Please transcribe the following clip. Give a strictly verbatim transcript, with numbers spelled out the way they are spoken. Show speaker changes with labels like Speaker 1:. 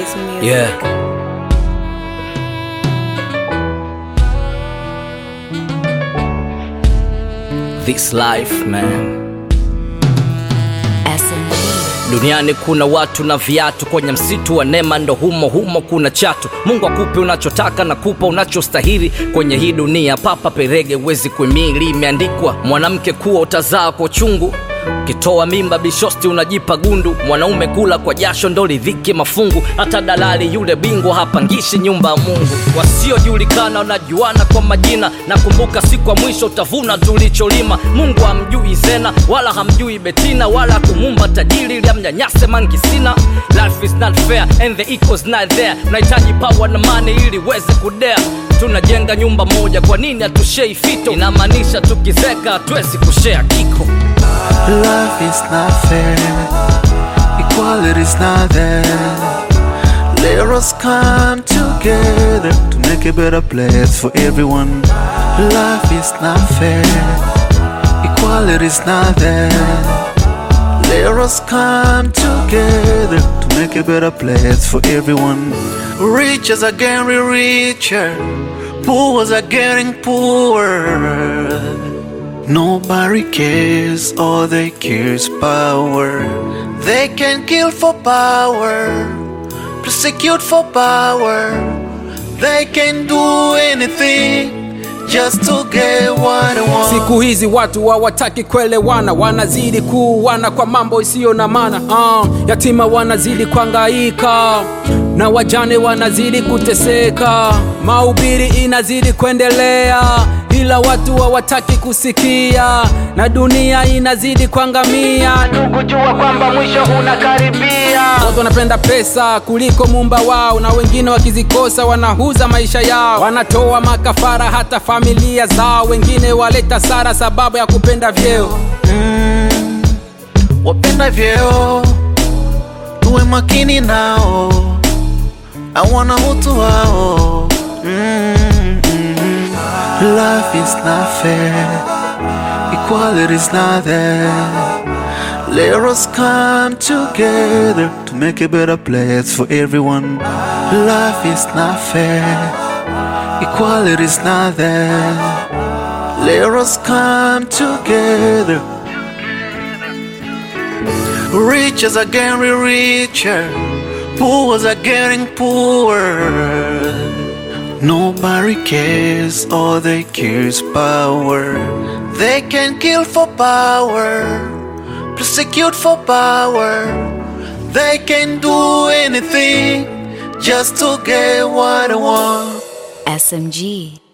Speaker 1: This music.
Speaker 2: Yeah. This life, man.
Speaker 1: S M G.
Speaker 2: Duniani kuna watu na viatu, kwenye msitu wa neema ndo humo humo kuna chatu. Mungu akupe unachotaka na kupa unachostahili. Kwenye hii dunia papa perege uwezi kuimili. Imeandikwa mwanamke kuwa utazaa kwa chungu, kitoa mimba bishosti unajipa gundu. Mwanaume kula kwa jasho ndo lidhike mafungu. Hata dalali yule bingwa hapangishi nyumba ya Mungu. Wasiojulikana wanajuana kwa majina. Nakumbuka siku ya mwisho utavuna tulicholima. Mungu hamjui Zena wala hamjui Betina, wala kumumba tajiri ili amnyanyase mangi sina. Life is not fair and the equals not there. Unahitaji power na money ili uweze kudea. Tunajenga nyumba moja, kwa nini hatushare fito? Inamaanisha tukizeka hatuwezi kushare kiko.
Speaker 3: Life is not fair, equality is not there. Let us come together to make a better place for everyone. Life is not fair, equality is not there. Let us come together to make a better place for everyone. Riches are getting richer, poor are getting poorer. Nobody cares, all they care is power. They can kill for power, persecute for power. They can do anything just to get what they want.
Speaker 4: Siku hizi watu hawataki kuelewana, wanazidi kuuana kwa mambo isiyo na maana. uh, Yatima wanazidi kuhangaika na wajane wanazidi kuteseka. Mahubiri inazidi kuendelea ila watu hawataki kusikia, na dunia inazidi kuangamia. Ndugu, jua kwamba mwisho unakaribia. Watu wanapenda pesa kuliko Muumba wao, na wengine wakizikosa wanahuza maisha yao. Wanatoa makafara hata familia zao, wengine waleta sara sababu ya kupenda vyeo.
Speaker 3: mm, Wapenda vyeo, tuwe makini nao, hawana utu wao. mm, Life is not fair, equality is not there. Let us come together to make a better place for everyone. Life is not fair, equality is not there. Let us come together. Riches are getting richer, poor are getting poorer. Nobody cares, all they care is power. They can kill for power, persecute for power. They can do anything just to get what they want.
Speaker 1: S M G.